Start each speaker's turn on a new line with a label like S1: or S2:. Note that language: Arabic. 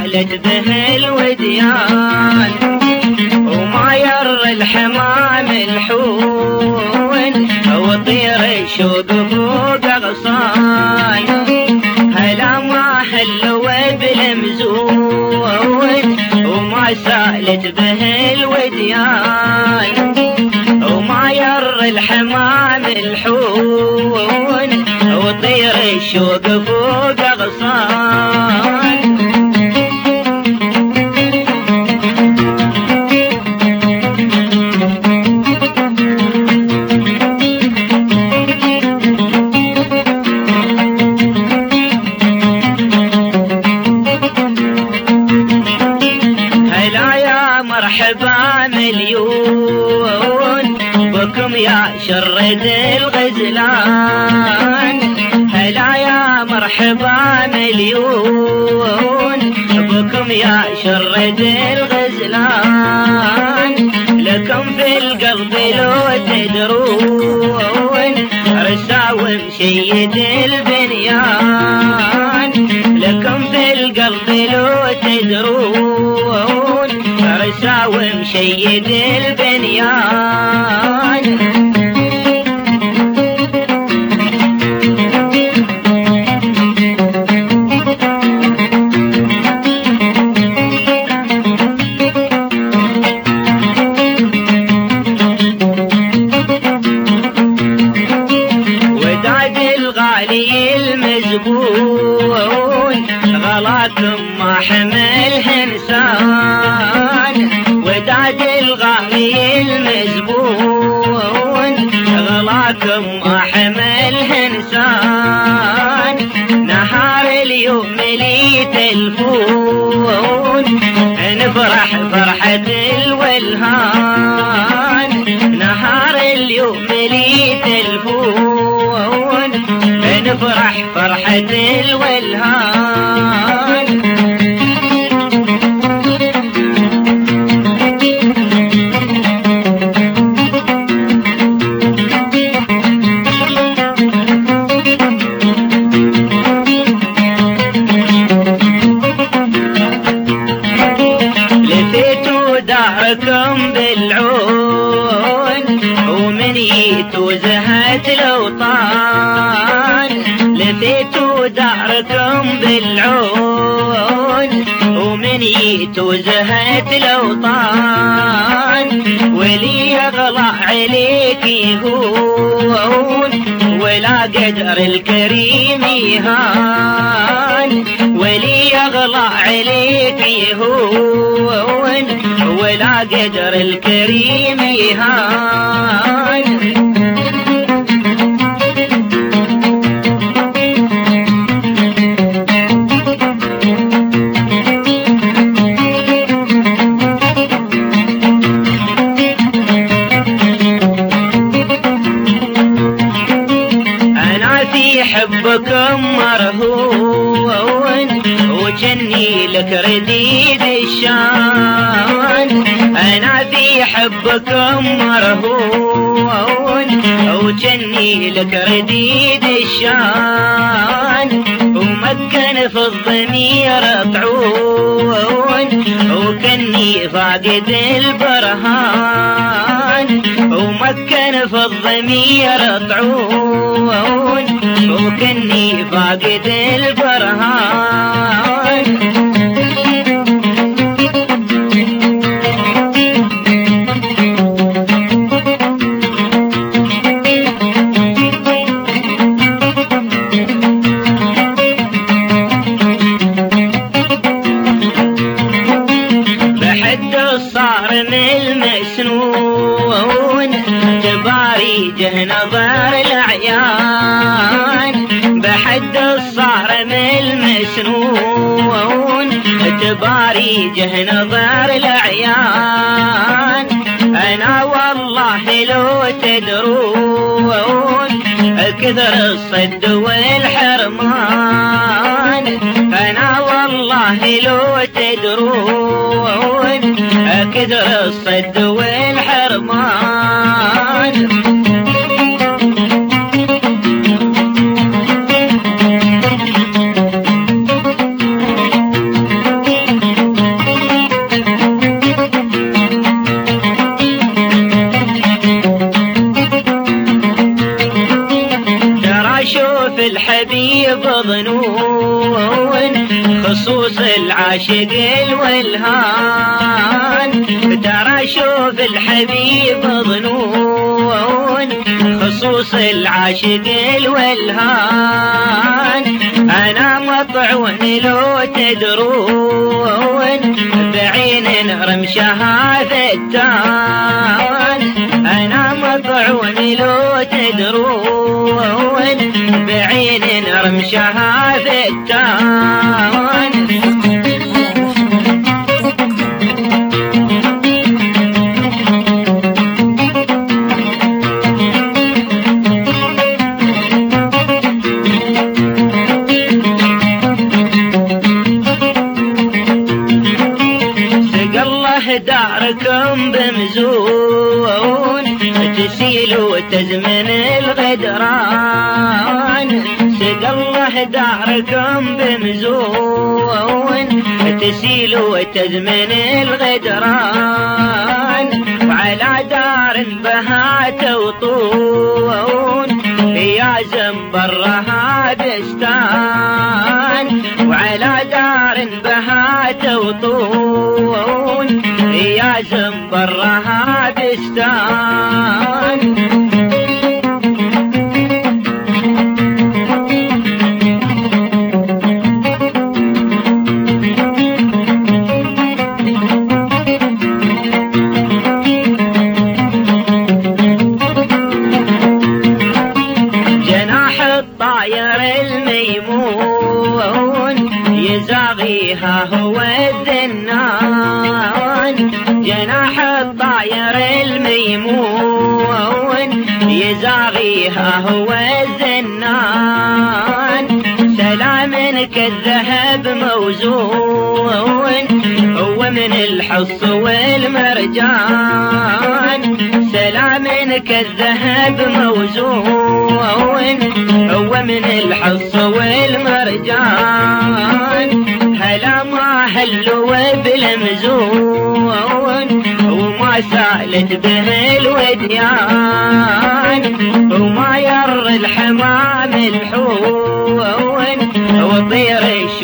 S1: سالت به الوديان وما ير الحمام الحون وطير الشوق فوق غصان هلا ما حلوا بالمزون وما سالت به الوديان وما ير الحمام الحون وطير الشوق فوق غصان مرحبا مليون بكم يا شرد الغزلان هلا يا مرحبا مليون بكم يا شرد الغزلان لكم في القلب لو تدرون رساوم سيد البنيان لكم في القلب لو تدرون رساوم سيد البنيان وداد الغالي المزبون غلاكم ما حمله انسان وداد الغالي المزبون غلاكم ما حمله انسان نهار اليوم لي تلفون نفرح فرحة الولهان نهار اليوم لي تلفون نفرح فرحة الولهان لفيتوا داركم بالعون ومن يتو زهت الأوطان لفيتوا داركم بالعون ومن يتو زهت الأوطان ولي يغلى عليك يهون ولا قدر الكريم يهان ولي يغلى عليك يهون ولا قدر الكريم يهان حبكم مرهون وجني لك رديد الشان انا في حبكم مرهون وجني لك رديد الشان ومكن في الضمير طعون وكني فاقد البرهان ومكن في الضمير طعون وكني فاقد البرهان بحد الصارم المسنون تباري جه نظر الأعيان بحد الصارم المسنون تباري جه نظر الأعيان أنا والله لو تدرون كثر الصد والحرمان أنا والله لو تدرون كثر الصد والحرمان شوف الحبيب ظنون خصوص العاشق الولهان ترى شوف الحبيب ظنون خصوص العاشق الولهان أنا مطعون لو تدرون بعين رمشها فتان أنا مطعون لو تدرون بعين رمشها فتان داركم بمزون تسيل وتزمن الغدران سقى الله داركم بمزون تسيل وتزمن الغدران وعلى دار بها توطون يا زنبرها بستان وعلى دار بها توطون يا زنبرها بستان جناح الطاير الميمون يزاغيها هو الذنان جناح الطاير الميمون يزاغيها هو الذنان سلام كالذهب موزون هو من الحص والمرجان سلام كالذهب موزون هو من الحص والمرجان هلا ما هلوا بالمزون وما سالت به الوديان وما ير الحمام الحون وطير